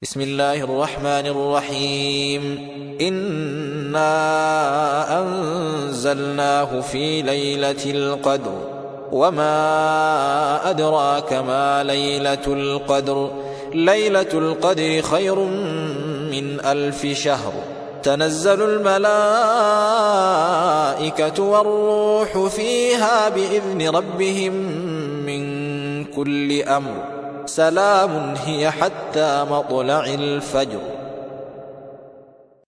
بسم الله الرحمن الرحيم إنا أنزلناه في ليلة القدر وما أدراك ما ليلة القدر ليلة القدر خير من 1000 شهر تنزل الملائكة والروح فيها بإذن ربهم من كل أمر سلام هي حتى مطلع الفجر.